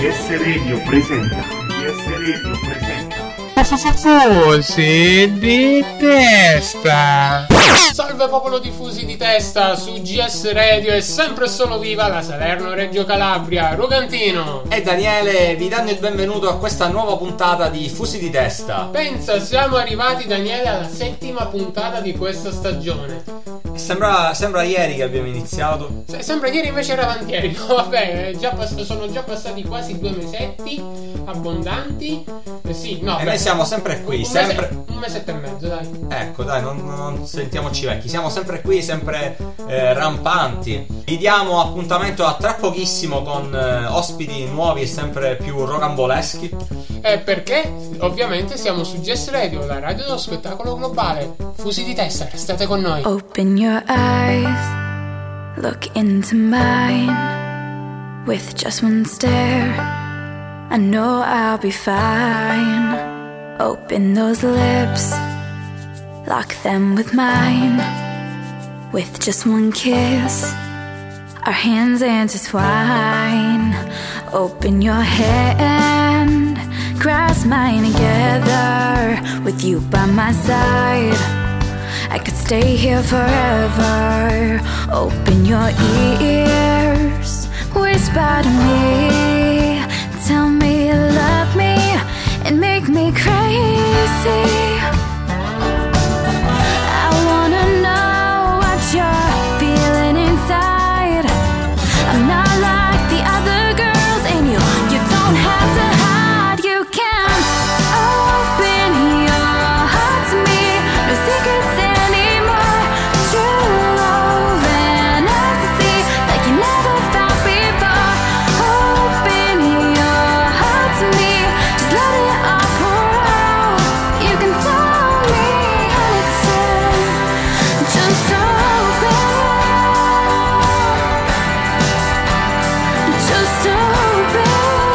GS Radio presenta. Fusi di testa. Salve popolo di Fusi di testa, su GS Radio è sempre solo viva la Salerno Reggio Calabria. Rogantino e Daniele vi danno il benvenuto a questa nuova puntata di Fusi di testa. Pensa, siamo arrivati, Daniele, alla 7ª puntata di questa stagione. Sembra ieri che abbiamo iniziato. Sembra ieri, invece era avantieri. No, vabbè, sono già passati quasi 2 mesetti abbondanti. Noi siamo sempre qui, un mesetto e mezzo, dai. Ecco, dai, non sentiamoci vecchi. Siamo sempre qui, sempre rampanti. Vi diamo appuntamento a tra pochissimo con ospiti nuovi e sempre più rocamboleschi. Perché ovviamente siamo su GS Radio, la radio dello spettacolo globale. Fusi di testa, restate con noi. Open your eyes, look into mine. With just one stare, I know I'll be fine. Open those lips, lock them with mine. With just one kiss, our hands intertwine. Open your hand, grasp mine together. With you by my side, I could stay here forever. Open your ears, whisper to me. Tell me you love me and make me crazy. I wanna know what you're feeling inside. I'm not like the other girls, and you don't have to hide. You can open your heart to me. No secrets anymore. True love and ecstasy, like you never felt before. Open your heart to me. Just let it all pour out. You can tell me anything. Just open. Just open.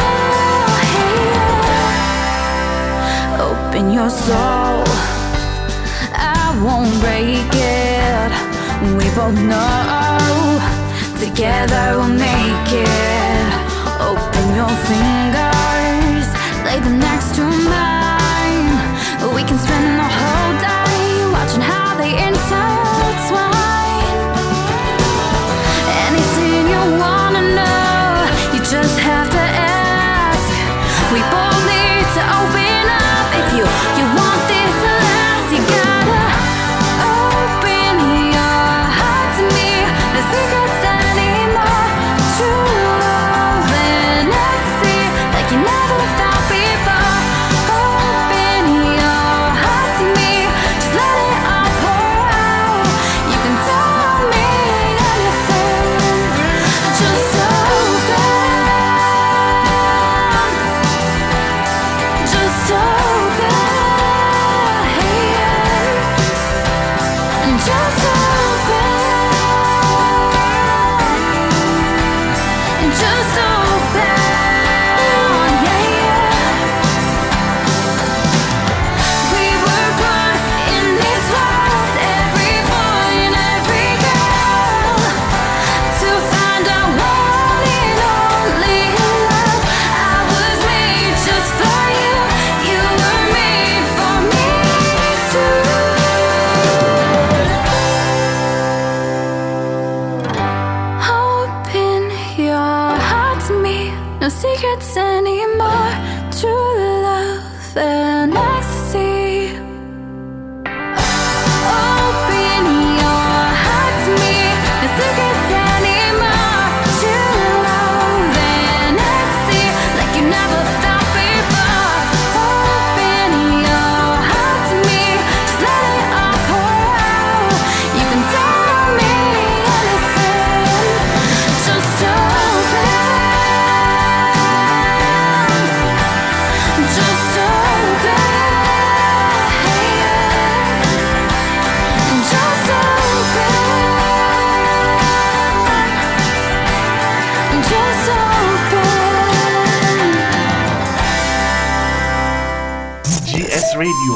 Hey. Open your soul. I won't break it. We both know together we'll make it. Open your fingers, lay them next to mine. We can spend the whole day watching how they intertwine. Anything you wanna know, you just have to ask. We both need to open up. If you want this to last, you gotta open your heart to me. No secrets anymore. True love and ecstasy, like you never felt before. Open your heart to me. Just let it all pour out. You can tell me anything. Just open. Just open. Just open. Just open. We were born in this world, every boy and every girl, to find our one and only love. I was made just for you. You were made for me too. Open your heart to me. No secrets anymore. True love and ecstasy. Open your heart to me. No secrets anymore. True love and ecstasy, like you never felt before. Open your heart to me. Just let it all pour out. You can tell me anything. Just open. Just open. Just open. Just open. GS Radio.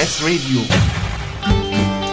S Radio.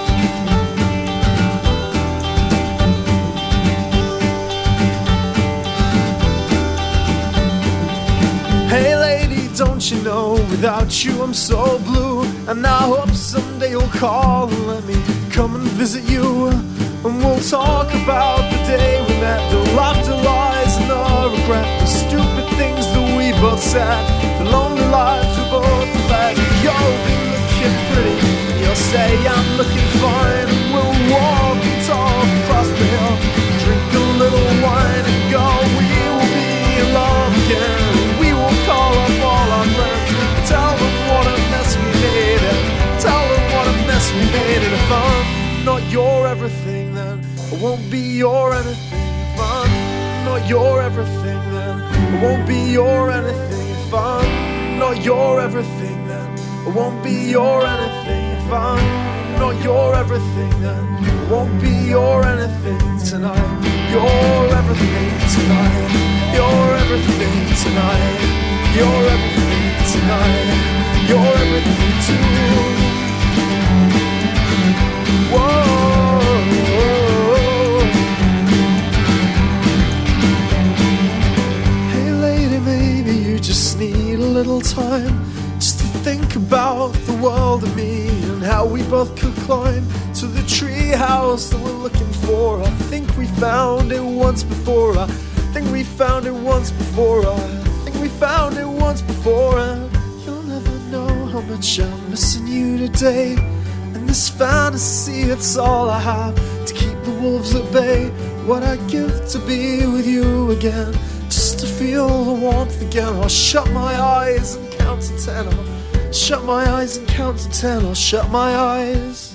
Hey lady, don't you know, without you I'm so blue. And I hope someday you'll call and let me come and visit you. And we'll talk about the day we met, the laughter, lies and the regret, the stupid things that we both said, the lonely lives we both led. You'll be looking pretty, you'll say I'm looking fine, and we'll walk and talk across the hill, drink a little wine and go. We will be in love again. Call up all our friends, tell them what a mess we made, and tell them what a mess we made. And if I'm not your everything, then I won't be your anything. If I'm not your everything, then I won't be your anything. If I'm not your everything, then I won't be your anything. If I'm not your everything, then I won't be your anything tonight. You're everything tonight. You're everything tonight. You're everything tonight. You're everything too. Whoa. Hey lady, maybe you just need a little time just to think about the world and me, and how we both could climb to the tree house that we're looking for. I think we found it once before. I think we found it once before. We found it once before, and you'll never know how much I'm missing you today. And this fantasy, it's all I have to keep the wolves at bay. What I'd give to be with you again, just to feel the warmth again. I'll shut my eyes and count to 10. I'll shut my eyes and count to 10. I'll shut my eyes.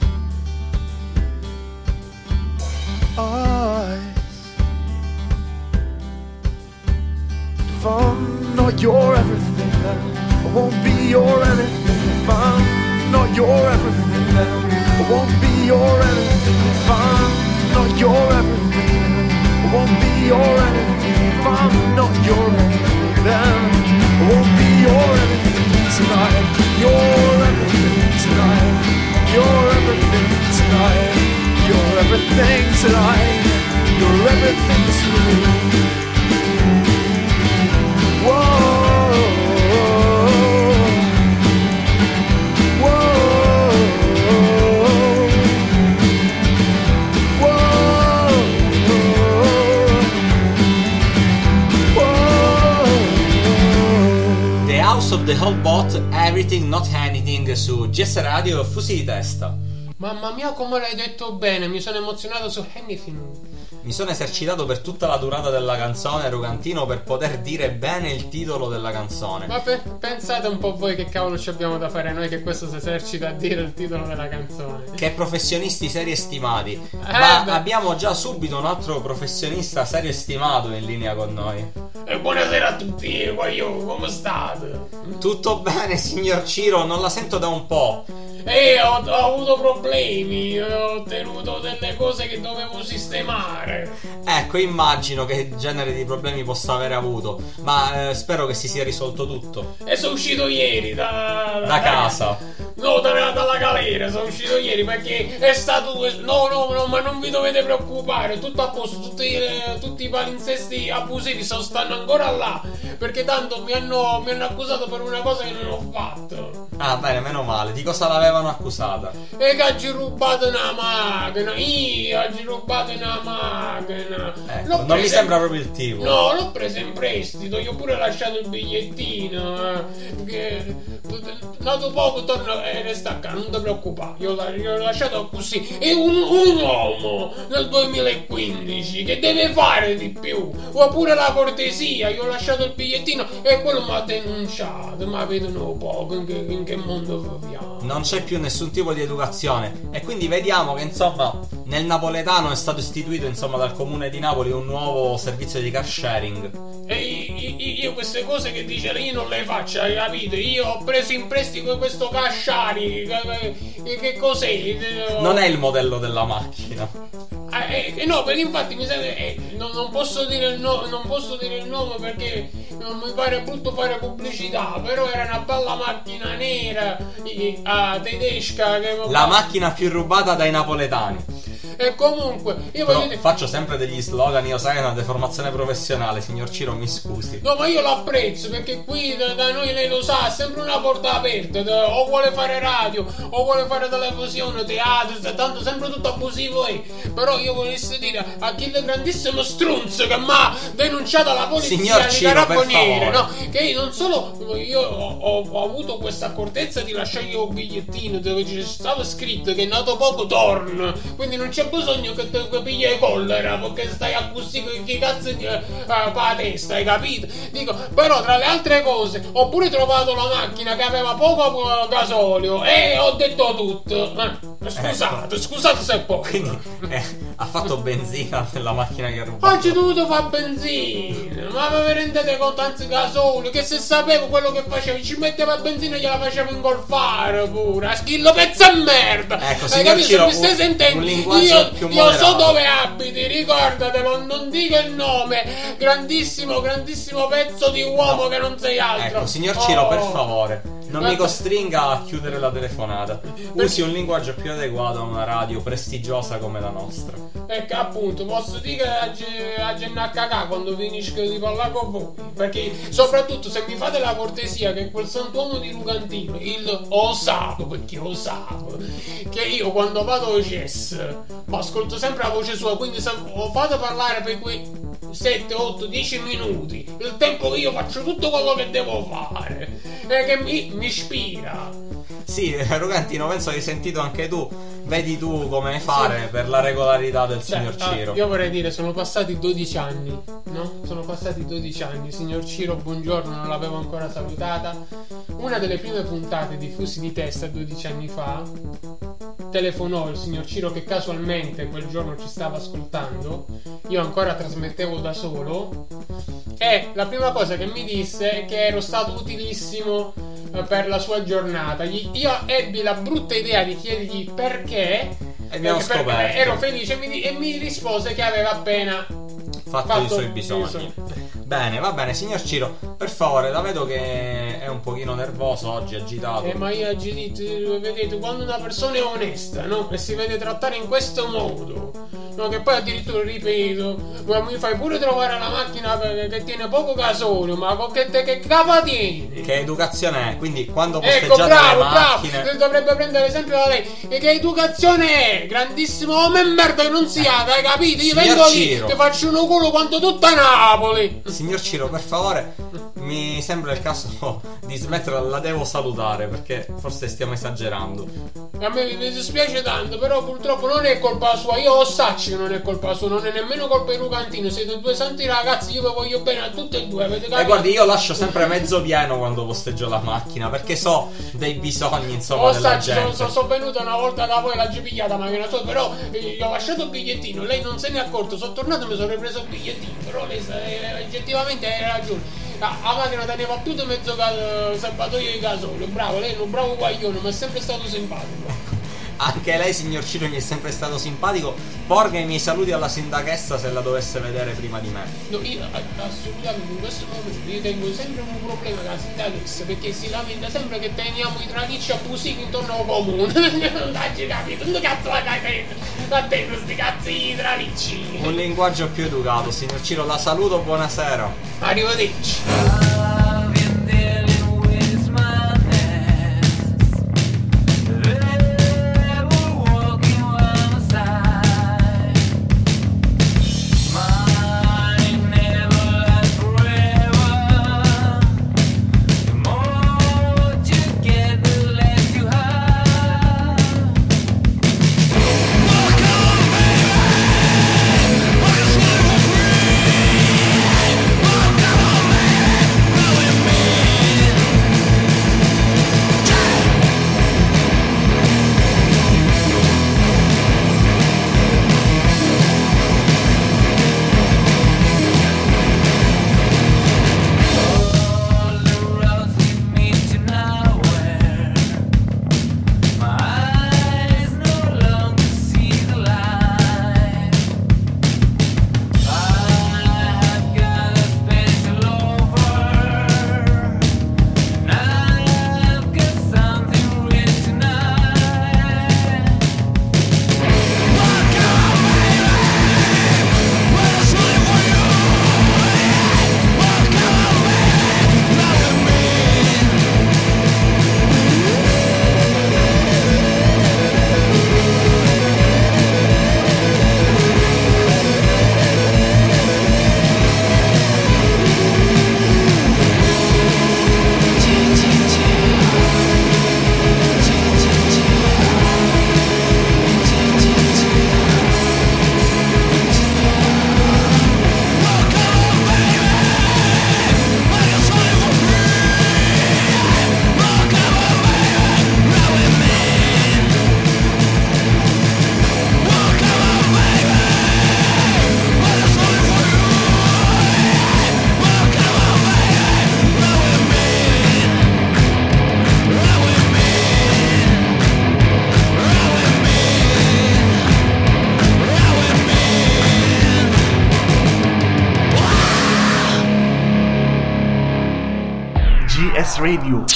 If I'm not your everything, then I won't be your anything. If I'm not your everything, then I won't be your anything. If I'm not your everything, then I won't be your anything. If I'm not your anything, then I won't be your anything tonight. You're everything tonight. You're everything tonight. You're everything tonight. You're everything to me. The House of the Whole Bot, Everything Not Anything su GS Radio Fusi di Testa. Mamma mia, come l'hai detto bene, mi sono emozionato su Anything. Mi sono esercitato per tutta la durata della canzone, Rugantino, per poter dire bene il titolo della canzone. Ma pensate un po' voi che cavolo ci abbiamo da fare noi che questo si esercita a dire il titolo della canzone. Che professionisti seri e stimati. Ma abbiamo già subito un altro professionista serio e stimato in linea con noi. E buonasera a tutti, come state? Tutto bene, signor Ciro, non la sento da un po'. Ho avuto problemi, ho ottenuto delle cose che dovevo sistemare. Ecco, immagino che genere di problemi possa aver avuto, ma spero che si sia risolto tutto. E sono uscito ieri da casa. No, dalla galera, sono uscito ieri perché è stato... No, ma non vi dovete preoccupare, tutto a posto, tutti i palinsesti abusivi stanno ancora là, perché tanto mi hanno accusato per una cosa che non ho fatto. Ah, bene, meno male. Di cosa l'avevano accusata? E che oggi rubato una macchina. Oggi rubato una macchina. Ecco, non mi sembra proprio il tipo. No, l'ho preso in prestito. Io ho pure lasciato il bigliettino. Dato poco torno e resta a casa. Non ti preoccupare. Io l'ho lasciato così. È un uomo nel 2015 che deve fare di più. O pure la cortesia. Io ho lasciato il bigliettino e quello mi ha denunciato. Ma vedono poco in che mondo viviamo. Non c'è più nessun tipo di educazione. E quindi vediamo che insomma nel napoletano è stato istituito insomma dal comune di Napoli un nuovo servizio di car sharing. E io queste cose che dice lei non le faccio, hai capito? Io ho preso in prestito questo car sharing. Che cos'è? Non è il modello della macchina. No, perché infatti mi sa che non posso dire il nome perché non mi pare brutto fare pubblicità, però era una bella macchina nera tedesca che... La macchina più rubata dai napoletani. E comunque io Però voglio dire... faccio sempre degli slogan, io sai, è una deformazione professionale, signor Ciro, mi scusi. No, ma io l'apprezzo perché qui da noi, lei lo sa, è sempre una porta aperta. O vuole fare radio, o vuole fare televisione, teatro, tanto sempre tutto abusivo è. Però io volessi dire a chi il grandissimo strunzo che mi ha denunciato alla polizia, Signor di Ciro, carabinieri, per no? Che io non solo io ho avuto questa accortezza di lasciargli un bigliettino dove ci stava scritto che è nato poco torna, quindi non c'è bisogno che ti pigli collera perché stai a così che cazzo per la testa, hai capito? Dico, però tra le altre cose ho pure trovato la macchina che aveva poco gasolio e ho detto tutto. Scusate se poi. Quindi ha fatto benzina nella macchina che ha rubato. Oggi ho dovuto fare benzina, ma vi rendete conto, anzi gasolio, che se sapevo quello che facevo ci metteva benzina e gliela facevo ingolfare pure, a schillo pezzo e merda. Ecco, hai signor capito? Ciro, Se mi stai sentendo, un linguaggio più io so moderato. dove abiti, ricordatelo, non dico il nome, grandissimo pezzo di uomo che non sei altro. Ecco, signor Ciro, Oh. per favore, non mi costringa a chiudere la telefonata. Usi un linguaggio più adeguato a una radio prestigiosa come la nostra. Ecco, appunto, posso dire che a GNHK quando finisco di parlare con voi, perché soprattutto se mi fate la cortesia che quel santuomo di Lugantino, il osato, perché osato, che io quando vado a CES ma ascolto sempre la voce sua, quindi se lo fate parlare per quei 7, 8, 10 minuti, il tempo che io faccio tutto quello che devo fare e che mi ispira. Sì, Rugantino, penso che hai sentito anche tu. Vedi tu come fare per la regolarità del signor Ciro. Io vorrei dire, sono passati 12 anni, no? Sono passati 12 anni. Signor Ciro, buongiorno, non l'avevo ancora salutata. Una delle prime puntate di Fusi di Testa 12 anni fa telefonò il signor Ciro che casualmente quel giorno ci stava ascoltando. Io ancora trasmettevo da solo e la prima cosa che mi disse è che ero stato utilissimo per la sua giornata. Io ebbi la brutta idea di chiedergli perché E abbiamo perché scoperto. ero felice e mi rispose che aveva appena fatto i suoi bisogni. Bene, va bene, signor Ciro, per favore, la vedo che è un pochino nervoso oggi, agitato. Ma io agito, vedete, quando una persona è onesta, no? E si vede trattare in questo modo, no? Che poi addirittura, ripeto, ma mi fai pure trovare la macchina che tiene poco gasolio, ma che capa tiene? Che educazione è? Quindi quando Ecco, posteggiate bravo, le macchine... bravo, dovrebbe prendere esempio da lei. E che educazione è? Grandissimo uomo e merda che non siate, hai capito? Io Signor vengo Ciro. lì, ti faccio uno culo quanto tutta Napoli. Signor Ciro, per favore, mi sembra il caso di smettere, la devo salutare perché forse stiamo esagerando. A me mi dispiace tanto, però purtroppo non è colpa sua. Io lo saccio che non è colpa sua, non è nemmeno colpa di Rugantino. Siete due santi ragazzi, io vi voglio bene a tutti e due, avete capito? E guardi, io lascio sempre mezzo pieno quando posteggio la macchina perché so dei bisogni, insomma, Lo della saccio, gente. sono venuta una volta da voi, l'ha pigliata la macchina sua, però gli ho lasciato il bigliettino, lei non se ne è accorto, sono tornato e mi sono ripreso il bigliettino, però lei oggettivamente hai ragione. La macchina teneva più di mezzo serbatoio di gasolio, bravo, lei è un bravo guaglione, ma è sempre stato simpatico. Anche lei, signor Ciro, mi è sempre stato simpatico. Porga i miei saluti alla sindachessa se la dovesse vedere prima di me. No, io assolutamente in questo momento io tengo sempre un problema con la sindachessa perché si lamenta sempre che teniamo i tralicci abusivi intorno al comune. Non hai capito? Non cazzo la attendo sti cazzi di tralicci. Un linguaggio più educato, signor Ciro, la saluto, buonasera. Arrivederci. GS Radio.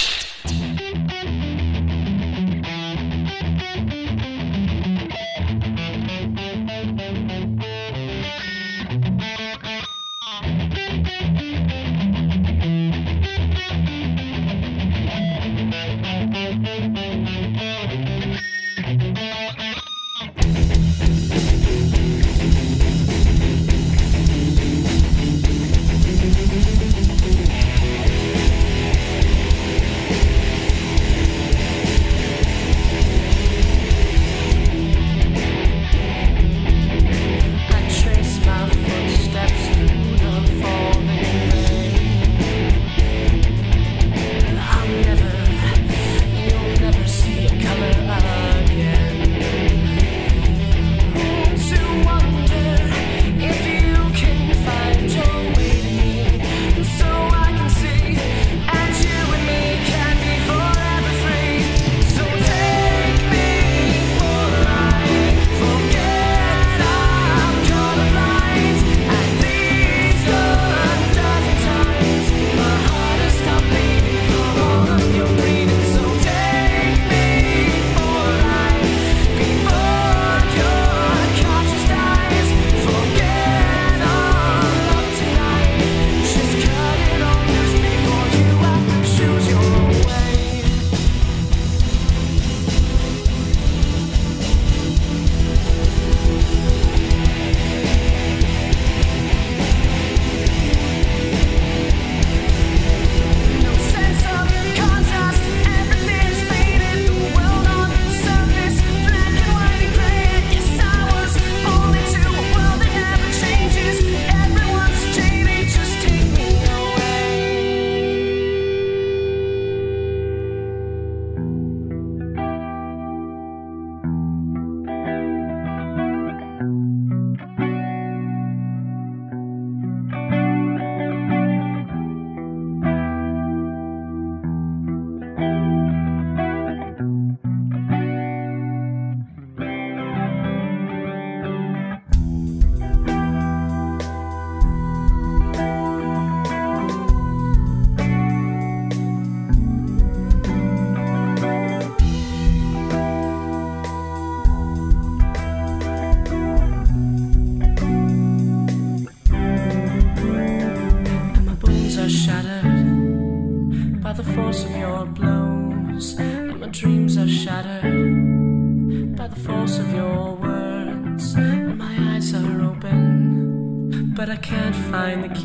But I can't find the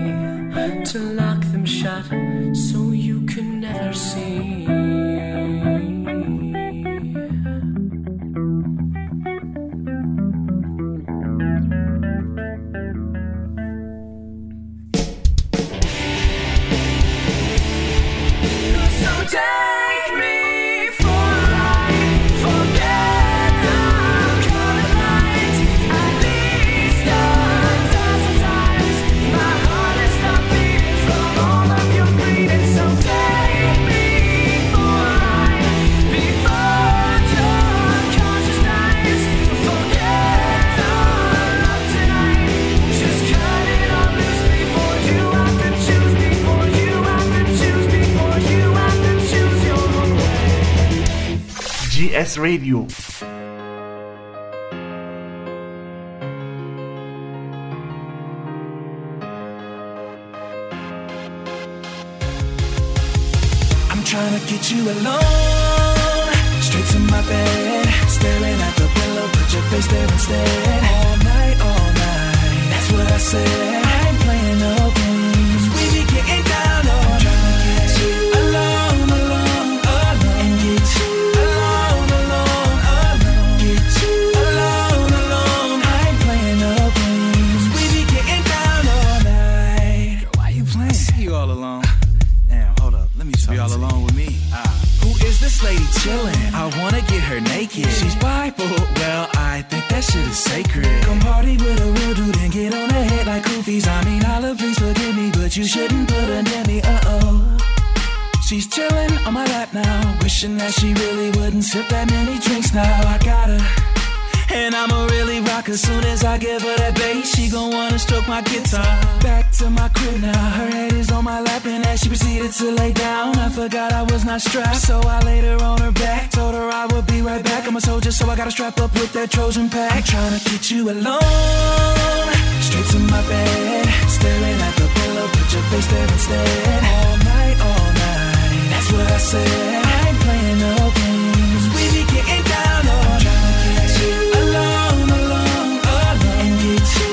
key to lock them shut, so you can never see. So take me for a ride, forget the colored lights. At least a dozen times my heart has stopped beating from all of your bleeding. So take me for a ride before your conscience dies. Forget our love tonight, just cut it all loose before you have to choose. Before you have to choose. Before you have to choose your own way. GS Radio. I'm trying to get you alone, straight to my bed, staring at the pillow, put your face there instead. All night, that's what I said. I ain't playing no games, we be getting down on. I'm trying to get you alone, and get you alone, get you alone. I ain't playing no games, we be getting down all night. Girl, why you playing? I see you all alone. Damn, hold up, let me talk. Be all alone with me. Who is this lady chillin'? I wanna get her naked. She's Bible, well, I think that shit is sacred. Come party with a real dude and get on her head like goofies. I mean, Allah, please forgive me, but you shouldn't put her near me, She's chillin' on my lap now, wishing that she really wouldn't sip that many drinks now. I got her, and I'ma really rock as soon as I give her that bass. She gon' wanna stroke my guitar. Back to my crib now. Her head is on my lap and as she proceeded to lay down, I forgot I was not strapped, so I laid her on her back. Told her I would be right back. I'm a soldier, so I gotta strap up with that Trojan pack. I'm trying to get you alone, straight to my bed, staring at the pillow, put your face there instead. All night, that's what I said. I ain't playing no games, we be getting down on. I'm trying to get you alone, and get you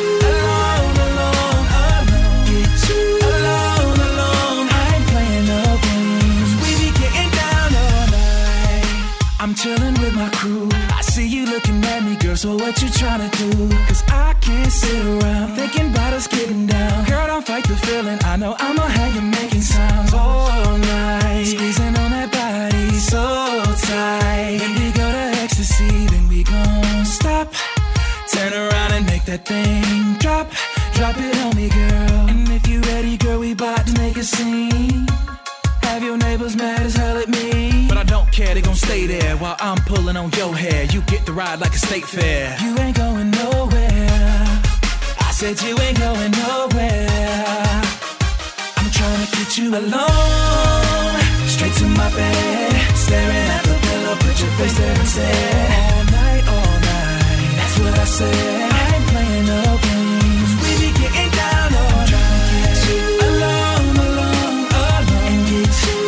alone, get you alone. I ain't playing no games, we be getting down all night. I'm chilling with my crew, I see you looking at me, girl, so what you trying to do? Cause I can't sit around thinking about us getting down. Girl, don't fight the feeling, I know I'ma have you making sounds all night, squeezing on that body so tight. Then we go to ecstasy, then we gon' stop, turn around and make that thing drop. Drop it on me, girl. And if you ready, girl, we bout to make a scene. Have your neighbors mad as hell at me, but I don't care, they gon' stay there while I'm pulling on your hair. You get the ride like a state fair. You ain't going nowhere, I said you ain't going nowhere. I'm trying to get you alone, straight to my bed, staring at the pillow, put your face there instead. All night, that's what I said. I ain't playing no games, we be getting down on. I'm trying to get you alone, and get you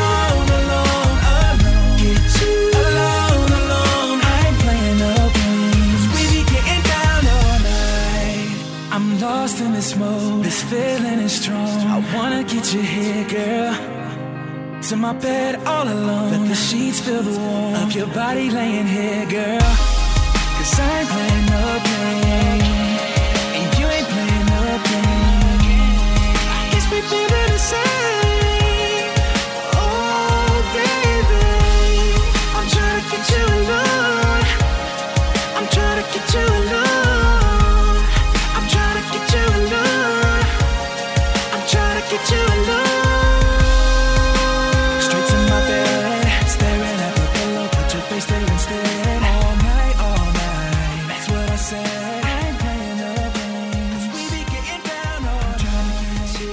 alone, get you alone. I ain't playing no games, we be getting down all night. I'm lost in this mode, this feeling is strong. I wanna get you here, girl, to my bed all alone. Let the sheets feel the warmth of your body laying here, girl. Cause I ain't playing no game, and you ain't playing no game. I guess we feel the same. Oh, baby, I'm trying to get you alone, I'm trying to get you alone, I'm trying to get you alone, I'm trying to get you alone. Straight to my bed, staring at the pillow, put your face there instead. All night, that's what I said. I ain't playing no games, we be getting down on. Trying to get you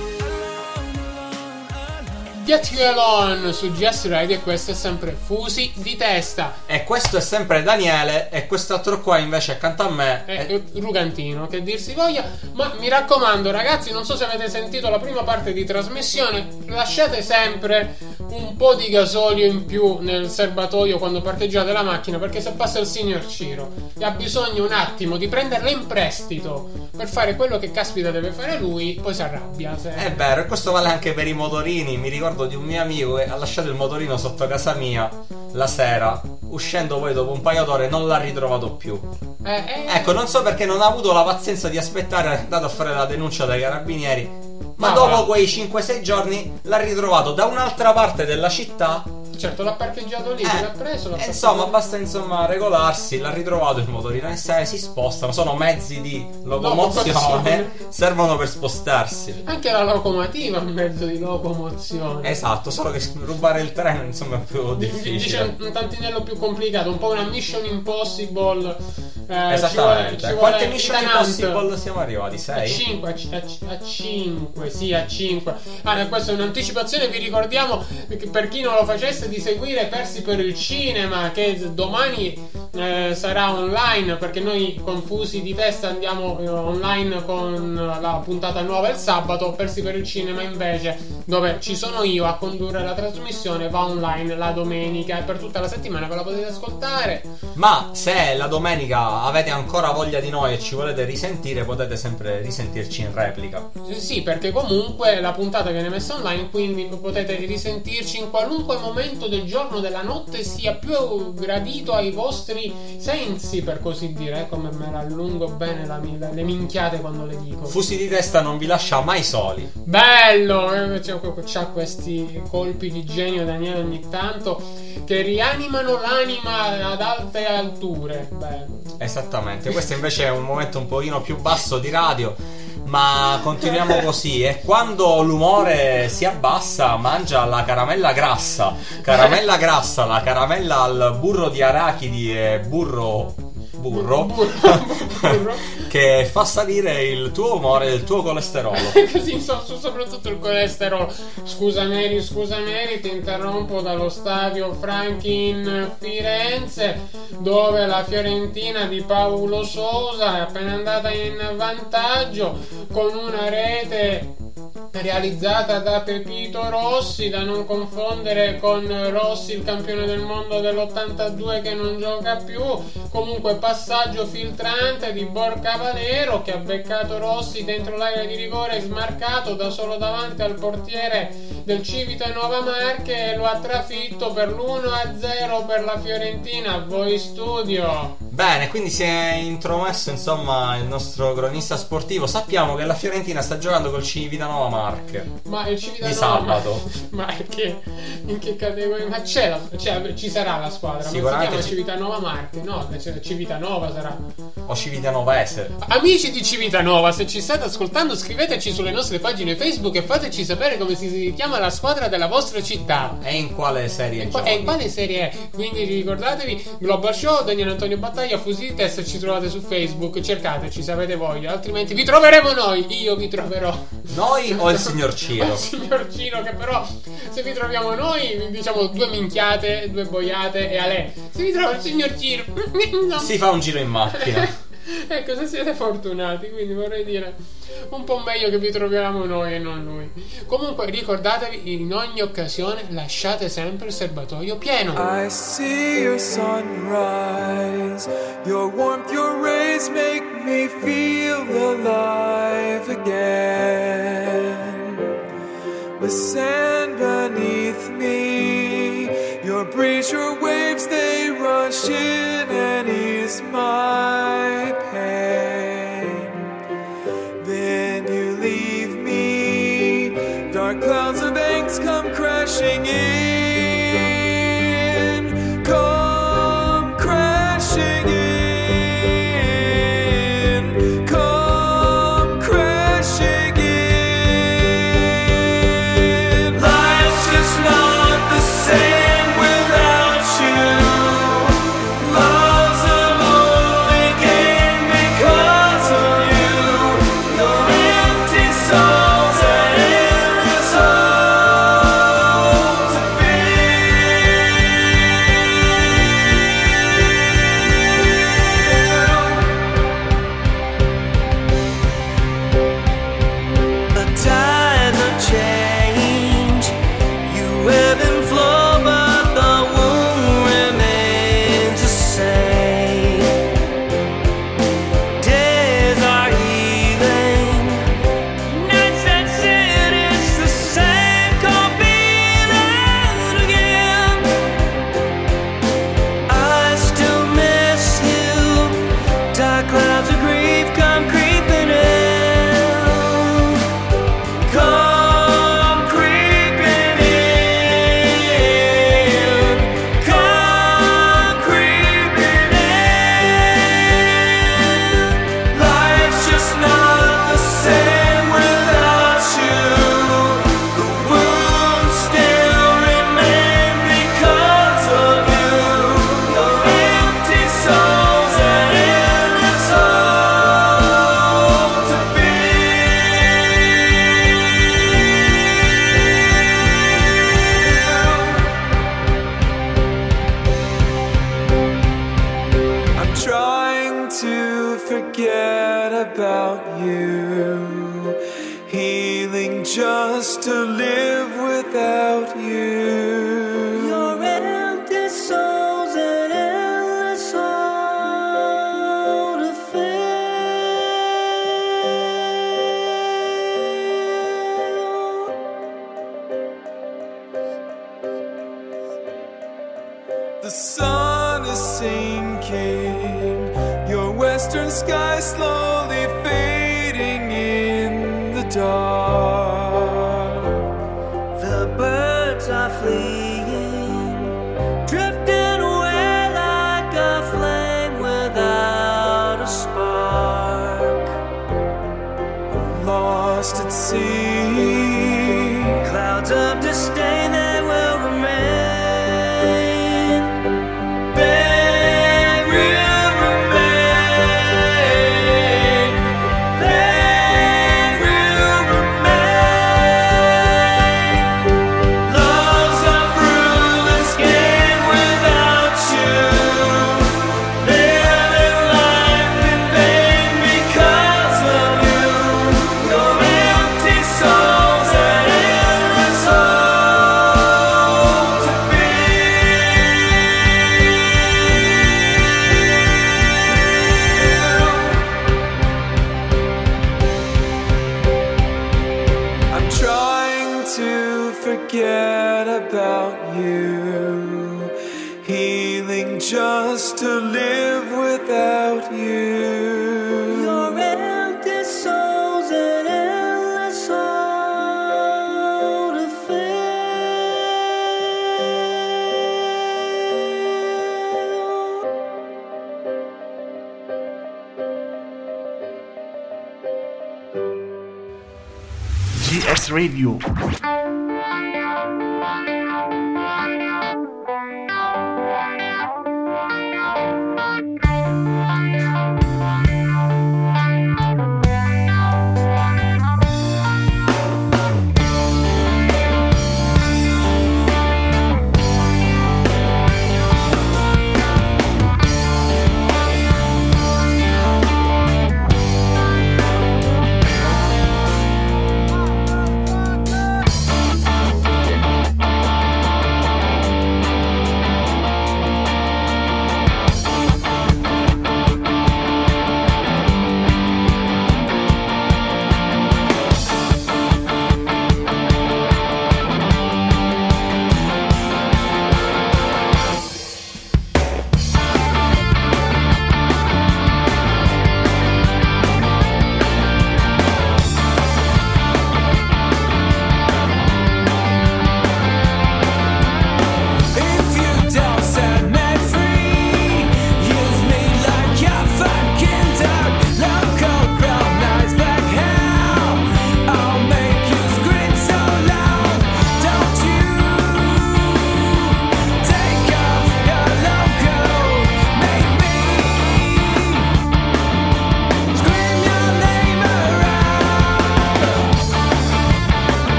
alone. Get You Alone su GS Radio, e questo è sempre Fusi di Testa. E questo è sempre Daniele, e quest'altro qua invece accanto a me È Rugantino, che dir si voglia. Ma mi raccomando, ragazzi, non so se avete sentito la prima parte di trasmissione, lasciate sempre un po' di gasolio in più nel serbatoio quando parcheggiate la macchina, perché se passa il signor Ciro e ha bisogno un attimo di prenderla in prestito per fare quello che caspita deve fare lui, poi si arrabbia. È vero, e questo vale anche per i motorini. Mi ricordo di un mio amico che ha lasciato il motorino sotto casa mia la sera, uscendo poi dopo un paio d'ore non l'ha ritrovato più. Ecco, non so perché non ha avuto la pazienza di aspettare, è andato a fare la denuncia dai carabinieri, ma dopo quei 5-6 giorni l'ha ritrovato da un'altra parte della città. Certo, l'ha parcheggiato lì, l'ha preso, l'ha insomma, basta regolarsi, l'ha ritrovato il motorino e si spostano. Sono mezzi di locomozione, servono per spostarsi. Anche la locomotiva è un mezzo di locomozione. Esatto, solo che rubare il treno insomma è più difficile. Dice un tantinello più complicato, un po' una Mission Impossible. Esattamente. Quante Mission Impossible siamo arrivati? 6? A 5, sì, a 5. Questa è un'anticipazione, vi ricordiamo che per chi non lo facesse di seguire Persi per il Cinema, che domani sarà online, perché noi Confusi di Testa andiamo online con la puntata nuova il sabato. Persi per il Cinema invece, dove ci sono io a condurre la trasmissione, va online la domenica, e per tutta la settimana ve la potete ascoltare. Ma se la domenica avete ancora voglia di noi e ci volete risentire, potete sempre risentirci in replica. Sì, perché comunque la puntata viene messa online, quindi potete risentirci in qualunque momento del giorno, della notte, sia più gradito ai vostri sensi, per così dire. Come me la allungo bene le minchiate quando le dico. Fusi di Testa non vi lascia mai soli. Bello! C'ha questi colpi di genio Daniele ogni tanto, che rianimano l'anima ad alte alture. Bello. Esattamente, questo invece è un momento un pochino più basso di radio, ma continuiamo così. E quando l'umore si abbassa, mangia la caramella grassa. Caramella grassa, la caramella al burro di arachidi e burro che fa salire il tuo umore e il tuo colesterolo. Così soprattutto il colesterolo. Scusa Mary, ti interrompo dallo stadio Franchi in Firenze, dove la Fiorentina di Paulo Sousa è appena andata in vantaggio con una rete realizzata da Pepito Rossi, da non confondere con Rossi, il campione del mondo dell'82 che non gioca più. Comunque passaggio filtrante di Borca Valero che ha beccato Rossi dentro l'area di rigore, smarcato da solo davanti al portiere del Civitanova Marche, e lo ha trafitto per l'1-0 per la Fiorentina. A voi studio. Bene, quindi si è intromesso insomma il nostro cronista sportivo. Sappiamo che la Fiorentina sta giocando col Civitanova Marche. Ma il Civitanova di sabato. Ma in che categoria? Ma ci sarà la squadra? Sicuramente Ma si chiama Civitanova Marche? No, Civitanova sarà. O Civitanovese. Amici di Civitanova, se ci state ascoltando, scriveteci sulle nostre pagine Facebook e fateci sapere come si chiama la squadra della vostra città. E in quale serie gioca? E in quale serie è? Quindi ricordatevi, Global Show, Daniele Antonio Battaglia, Fusilites, ci trovate su Facebook, cercateci se avete voglia, altrimenti vi troveremo noi. Io vi troverò. Noi o il signor Ciro? Il signor Ciro, che però se vi troviamo noi diciamo 2 minchiate, 2 boiate e ale. Se vi trova il signor Ciro no. Si fa un giro in macchina. Ecco, se siete fortunati, quindi vorrei dire un po' meglio che vi troviamo noi e non lui. Comunque ricordatevi, in ogni occasione lasciate sempre il serbatoio pieno. I see your sunrise, your warmth, your rays make me feel alive again. With sand beneath me, your breeze, your waves, they rush in and ease my pain. Then you leave me, dark clouds of angst come crashing in, come crashing in, come crashing in. Life's just not the same without you. Love's a lonely game because of you. Your empty soul's an endless hole to fill. The tides of change, you ebb and flow, but the wound remains the same. Days are healing, nights that sit, it's the same, can't be that again. I still miss you, dark clouds of grief come creeping in. Come creeping in, come creeping in. Life's just not the same without you. The wounds still remain because of you. Your empty soul's an endless hole to fill. I'm trying to forget about you, healing just to live without you. Your empty soul's an endless hole to fill. The sun is sinking, your western sky slowly fading in the dark. The birds are fleeing, drifting away like a flame without a spark. I'm lost at sea, clouds of disdain that will remain. They will remain. forget about you. Healing just to live without you. Your empty soul's an endless hole to GS Radio.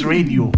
Radio.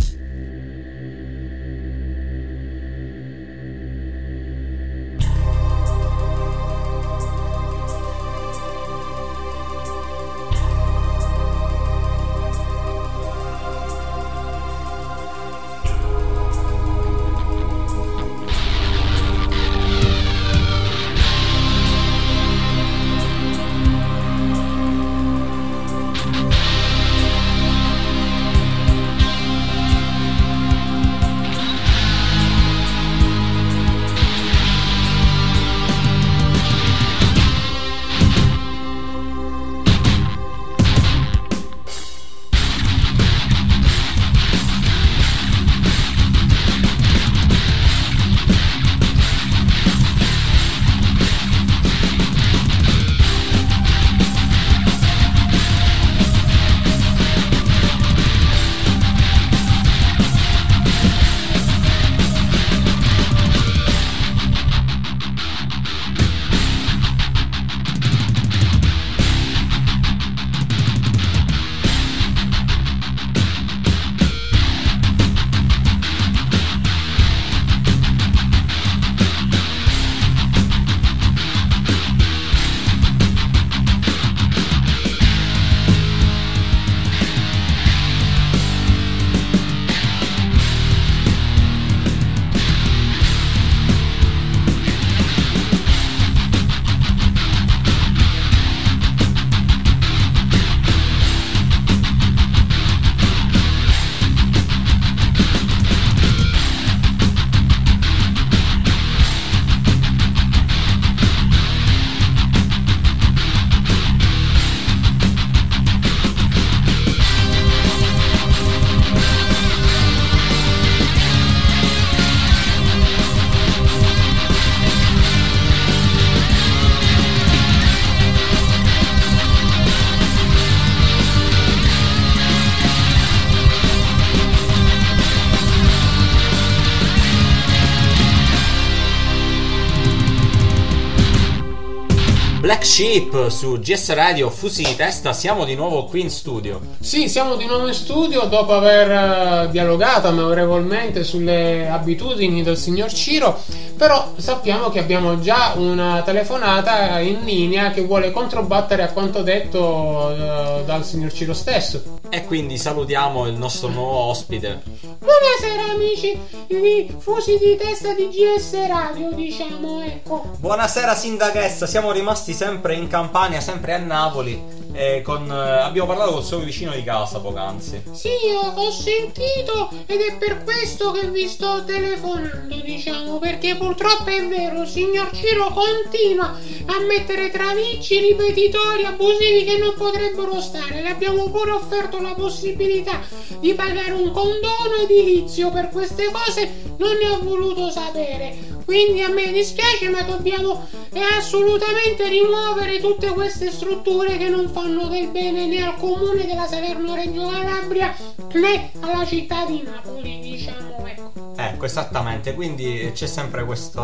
Black Sheep su GS Radio, Fusi di testa, siamo di nuovo qui in studio. Sì, siamo di nuovo in studio dopo aver dialogato amorevolmente sulle abitudini del signor Ciro, però sappiamo che abbiamo già una telefonata in linea che vuole controbattere a quanto detto dal signor Ciro stesso. E quindi salutiamo il nostro nuovo ospite. Buonasera amici di Fusi di testa di GS Radio, diciamo, ecco. Buonasera sindachessa, siamo rimasti sempre in Campania, sempre a Napoli. Abbiamo parlato col suo vicino di casa poc'anzi. Sì, ho sentito ed è per questo che vi sto telefonando, diciamo, perché purtroppo è vero, il signor Ciro continua a mettere tralicci, ripetitori, abusivi che non potrebbero stare. Le abbiamo pure offerto la possibilità di pagare un condono edilizio per queste cose, non ne ha voluto sapere. Quindi a me dispiace, ma dobbiamo assolutamente rimuovere tutte queste strutture che non fanno del bene né al comune della Salerno-Reggio Calabria né alla città di Napoli, diciamo, ecco. Ecco, esattamente, quindi c'è sempre questo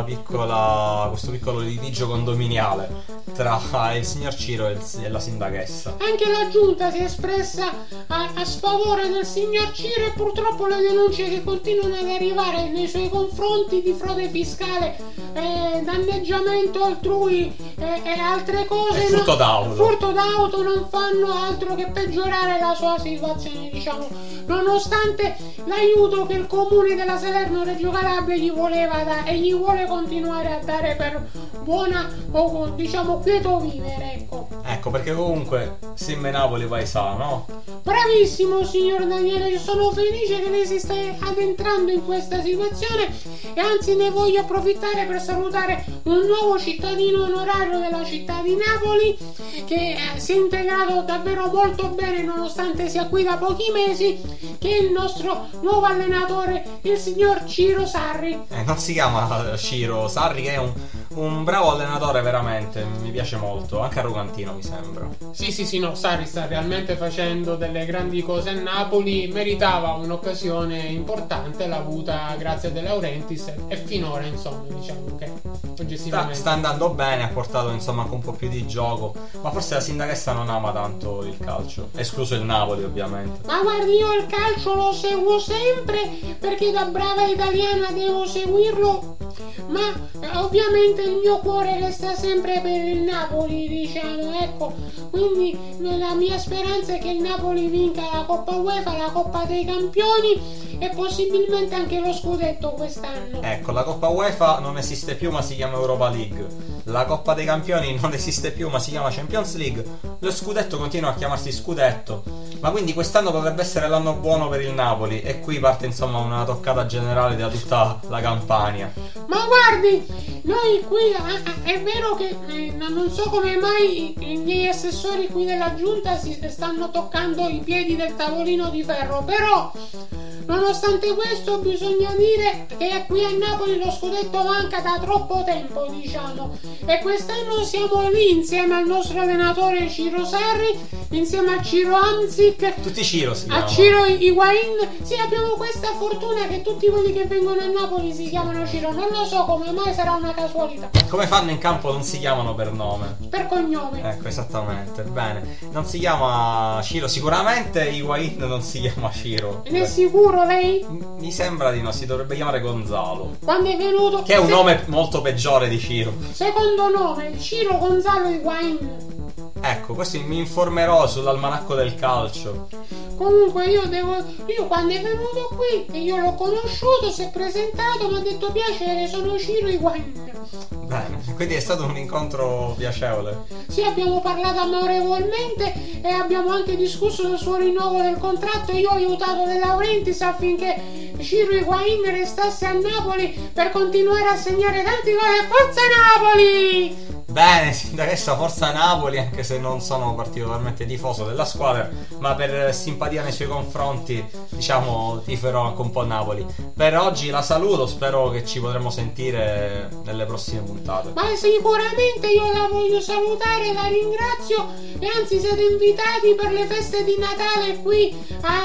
piccolo litigio condominiale tra il signor Ciro e la sindachessa. Anche la giunta si è espressa a sfavore del signor Ciro e purtroppo le denunce che continuano ad arrivare nei suoi confronti di frode fiscale, danneggiamento altrui e altre cose, furto d'auto non fanno altro che peggiorare la sua situazione, diciamo, nonostante l'aiuto che il comune della Salerno-Reggio Calabria gli voleva dare e gli vuole continuare a dare per buona o diciamo quieto vivere, ecco. Ecco, perché comunque Sim Napoli vai sa, no? Bravissimo signor Daniele, sono felice che lei si sta addentrando in questa situazione e anzi ne voglio approfittare per salutare un nuovo cittadino onorario della città di Napoli che si è integrato davvero molto bene nonostante sia qui da pochi mesi, che è il nostro nuovo allenatore, il signor Ciro Sarri. Non si chiama Ciro Sarri, che è un bravo allenatore, veramente mi piace molto, anche arrogantino mi sembra. Sì, no, Sarri sta realmente facendo delle grandi cose a Napoli, meritava un'occasione importante, l'ha avuta grazie a De Laurentiis e finora insomma diciamo che oggettivamente Sta andando bene, ha portato insomma anche un po' più di gioco, ma forse la sindachessa non ama tanto il calcio, escluso il Napoli ovviamente. Ma guardi, io il calcio lo seguo sempre perché da brava italiana devo seguirlo, ma ovviamente il mio cuore resta sempre per il Napoli, diciamo, ecco. Quindi la mia speranza è che il Napoli vinca la Coppa UEFA, la Coppa dei Campioni e possibilmente anche lo scudetto quest'anno. Ecco, la Coppa UEFA non esiste più ma si chiama Europa League. La Coppa dei Campioni non esiste più ma si chiama Champions League. Lo scudetto continua a chiamarsi scudetto. Ma quindi quest'anno dovrebbe essere l'anno buono per il Napoli. E qui parte insomma una toccata generale da tutta la Campania. Ma guardi, noi qui è vero che non so come mai i miei assessori qui della giunta si stanno toccando i piedi del tavolino di ferro, però nonostante questo bisogna dire che qui a Napoli lo scudetto manca da troppo tempo, diciamo, e quest'anno siamo lì insieme al nostro allenatore Ciro Sarri, insieme a Ciro Hamzik, Tutti Ciro si a chiamano. Ciro Higuain. Sì, abbiamo questa fortuna che tutti quelli che vengono a Napoli si chiamano Ciro, non lo so come mai, sarà una casualità, Come fanno in campo non si chiamano per nome. per cognome. Ecco, esattamente, bene. Non si chiama Ciro, sicuramente Higuain non si chiama Ciro. Ne è sicuro lei? Mi sembra di no, si dovrebbe chiamare Gonzalo. Quando è venuto? Che è un nome molto peggiore di Ciro. Secondo nome, Ciro Gonzalo Higuain. Ecco, questo mi informerò sull'almanacco del calcio. Comunque io quando è venuto qui e io l'ho conosciuto, si è presentato, mi ha detto piacere, sono Ciro Higuain. Bene, quindi è stato un incontro piacevole. Sì, abbiamo parlato amorevolmente e abbiamo anche discusso del suo rinnovo del contratto. Io ho aiutato De Laurentiis affinché Ciro Higuain restasse a Napoli per continuare a segnare tanti gol e forza Napoli! Bene, sindachessa, forza Napoli, anche se non sono particolarmente tifoso della squadra, ma per simpatia nei suoi confronti, diciamo, tiferò anche un po' Napoli. Per oggi la saluto, spero che ci potremo sentire nelle prossime puntate. Ma sicuramente io la voglio salutare, la ringrazio e anzi siete invitati per le feste di Natale qui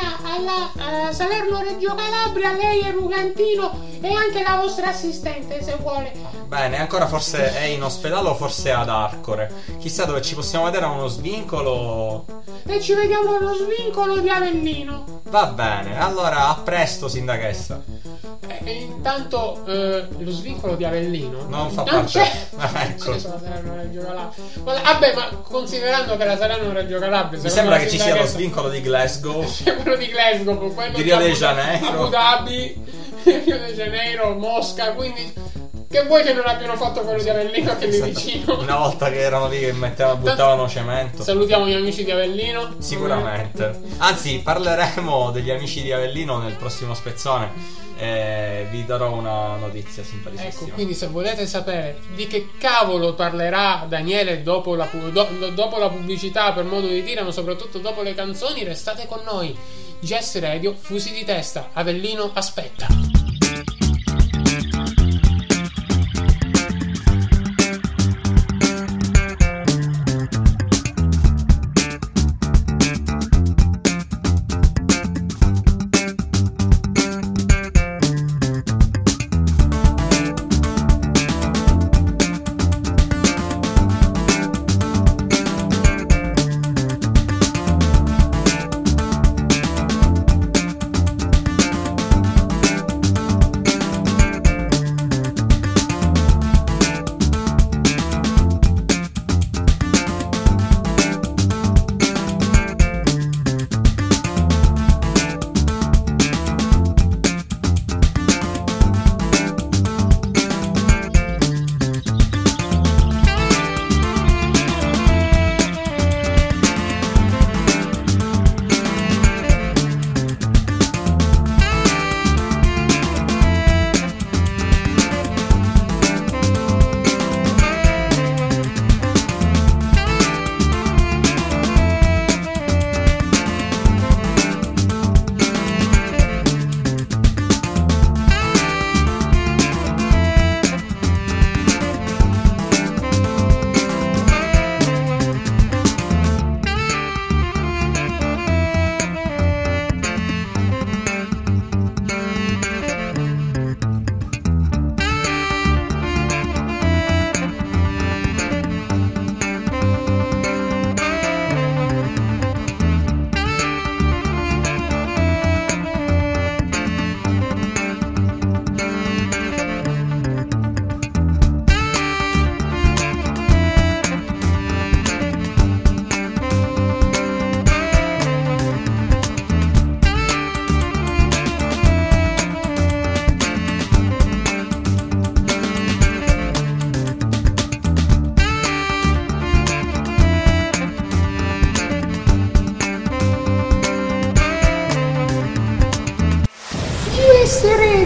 alla Salerno Reggio Calabria, lei e Rugantino e anche la vostra assistente se vuole. Bene, ancora forse è in ospedale o forse ad Arcore. Chissà dove ci possiamo vedere a uno svincolo. E ci vediamo allo svincolo di Avellino. Va bene, allora a presto, sindachessa. E intanto lo svincolo di Avellino Non fa non parte. c'è. Ecco. C'è solo Salerno Reggio Calabria. Vabbè, ma considerando che la Salerno Reggio Calabria Mi secondo sembra la che ci sia lo sindachessa- svincolo di Glasgow. c'è quello di Glasgow, quello Di Rio de Abu Janeiro. Dhabi, Rio de Janeiro, Mosca, quindi che vuoi che non abbiano fatto quello di Avellino che è lì vicino. Una volta che erano lì che buttavano cemento. Salutiamo gli amici di Avellino. Sicuramente. Anzi, parleremo degli amici di Avellino nel prossimo spezzone. E vi darò una notizia simpaticissima. Ecco, quindi se volete sapere di che cavolo parlerà Daniele dopo la pubblicità, per modo di dire, ma soprattutto dopo le canzoni, restate con noi. GS Radio, fusi di testa, Avellino aspetta.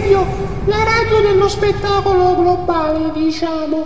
Radio, la radio dello spettacolo globale, diciamo.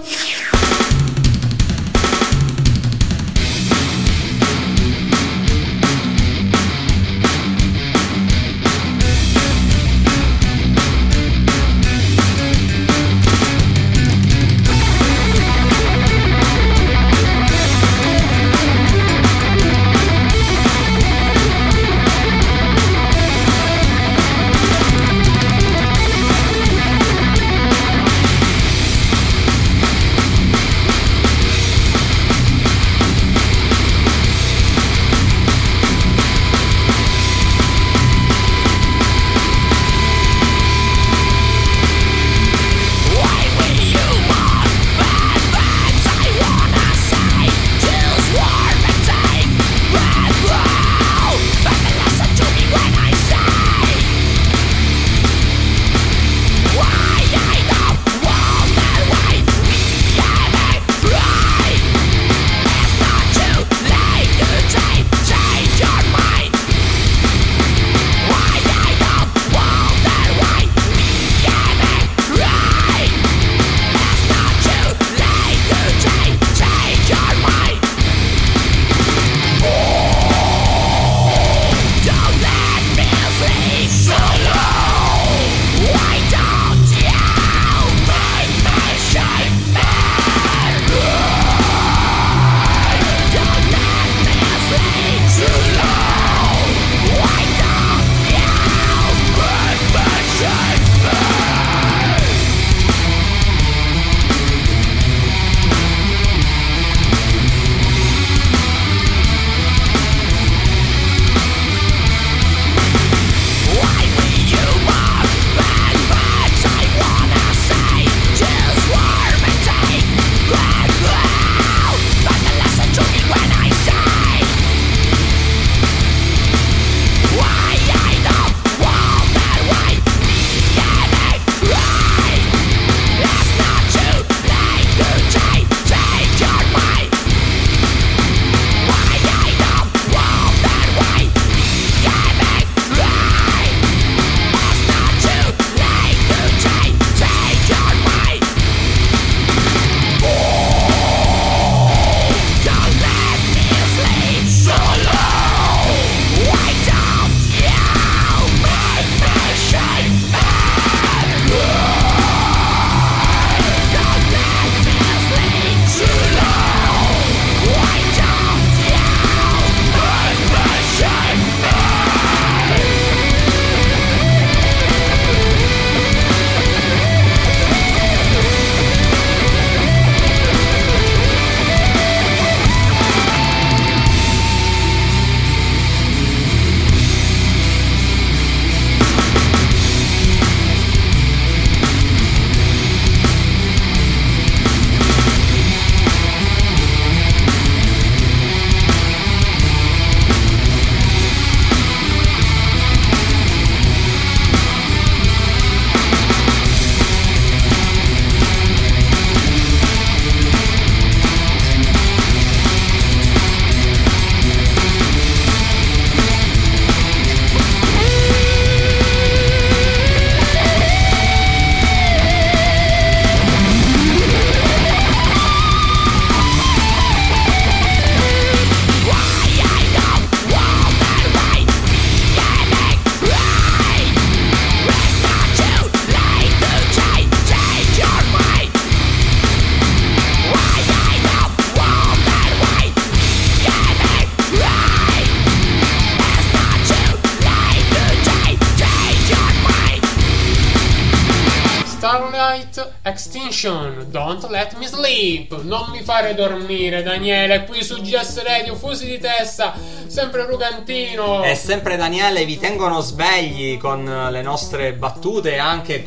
Starlight Extinction, Don't Let Me Sleep. Non mi fare dormire, Daniele, qui su GS Radio, fusi di testa, sempre Rugantino e sempre Daniele vi tengono svegli con le nostre battute e anche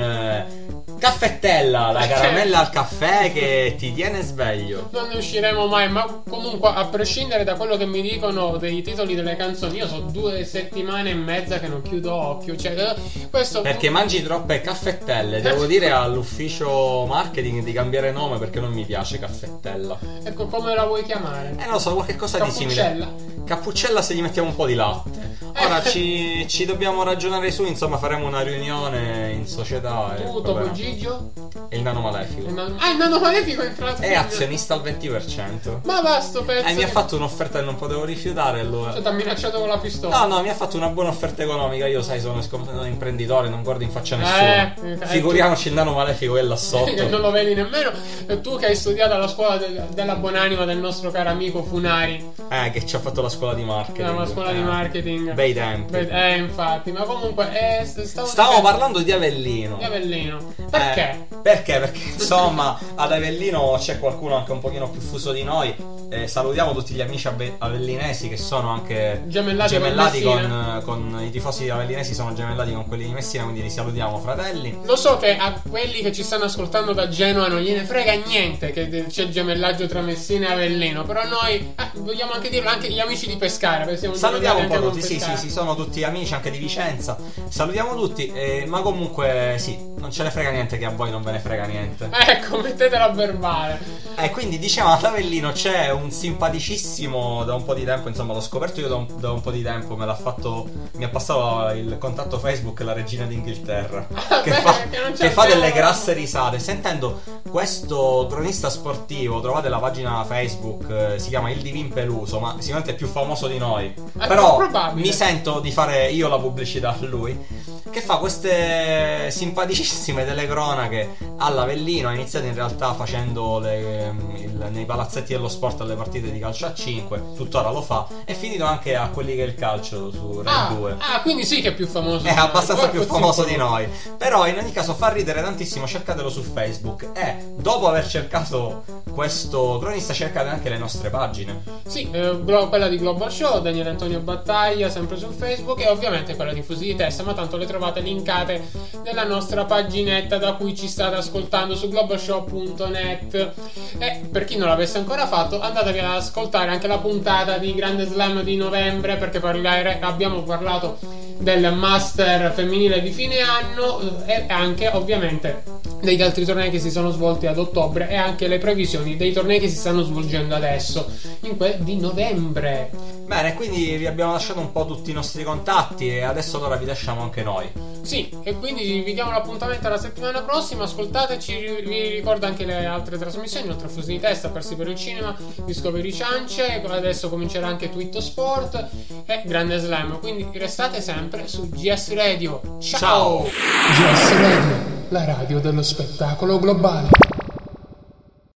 con Caffettella, la caramella al caffè che ti tiene sveglio. Non ne usciremo mai, ma comunque a prescindere da quello che mi dicono dei titoli delle canzoni, io so 2 settimane e mezza che non chiudo occhio, cioè questo perché mangi troppe caffettelle. Devo dire all'ufficio marketing di cambiare nome perché non mi piace Caffettella. Ecco, come la vuoi chiamare? Non so, qualche cosa di simile. Cappuccella? Cappuccella se gli mettiamo un po' di latte. Ora ci dobbiamo ragionare su, insomma faremo una riunione in società. Tu, Topo Gigio? E il nano malefico. Il nano malefico è entrato. È azionista al 20%. Ma va sto pezzo. E mi ha fatto un'offerta che non potevo rifiutare, allora. Cioè, ti ha minacciato con la pistola. No, mi ha fatto una buona offerta economica. Io, sai, sono un imprenditore, non guardo in faccia a nessuno. Figuriamoci il nano malefico che è là sotto. Che non lo vedi nemmeno. E tu che hai studiato alla scuola della buonanima del nostro caro amico Funari. Che ci ha fatto la scuola di marketing. La scuola di marketing. Bei tempi. Infatti, ma comunque stavo parlando di Avellino. Di Avellino. Perché? Perché insomma ad Avellino c'è qualcuno anche un pochino più fuso di noi. Salutiamo tutti gli amici avellinesi che sono anche gemellati con i tifosi avellinesi, sono gemellati con quelli di Messina, quindi li salutiamo, fratelli. Lo so che a quelli che ci stanno ascoltando da Genova non gliene frega niente che c'è gemellaggio tra Messina e Avellino, però noi vogliamo anche dirlo, anche gli amici di Pescara, salutiamo un po' tutti, sì, sono tutti amici anche di Vicenza, salutiamo tutti, ma comunque sì, non ce ne frega niente che a voi non ve ne frega niente. Ecco, mettetela a verbale. Quindi diciamo ad Avellino c'è un simpaticissimo, da un po' di tempo, insomma l'ho scoperto io da un po' di tempo, mi ha passato il contatto Facebook la regina d'Inghilterra, che fa delle grasse risate. Sentendo questo cronista sportivo, trovate la pagina Facebook, si chiama Il Divin Peluso, ma sicuramente è più famoso di noi, però mi sento di fare io la pubblicità a lui, che fa queste simpaticissime telecronache all'Avellino. Ha iniziato in realtà facendo nei palazzetti dello sport alle partite di calcio a 5, tuttora lo fa, è finito anche a quelli che è il calcio su Rai 2. Quindi sì che è più famoso, è abbastanza più famoso di noi, però in ogni caso fa ridere tantissimo, cercatelo su Facebook. E dopo aver cercato questo cronista cercate anche le nostre pagine, sì, quella di Global Show, Daniele Antonio Battaglia sempre su Facebook, e ovviamente quella di Fusi di Testa, ma tanto le trovate linkate nella nostra paginetta da cui ci state ascoltando su globalshow.net. E per chi non l'avesse ancora fatto, andatevi ad ascoltare anche la puntata di Grande Slam di novembre, perché abbiamo parlato del Master femminile di fine anno e anche ovviamente degli altri tornei che si sono svolti ad ottobre, e anche le previsioni dei tornei che si stanno svolgendo adesso di novembre. Bene, quindi vi abbiamo lasciato un po' tutti i nostri contatti e adesso allora vi lasciamo anche noi. Sì, e quindi vi diamo l'appuntamento alla settimana prossima, ascoltateci, vi ricordo anche le altre trasmissioni, oltre a Fusi di Testa, Persi per il Cinema, Discovery Ciance, adesso comincerà anche Twitto Sport e Grande Slam, quindi restate sempre su GS Radio. Ciao! Ciao. GS Radio, la radio dello spettacolo globale.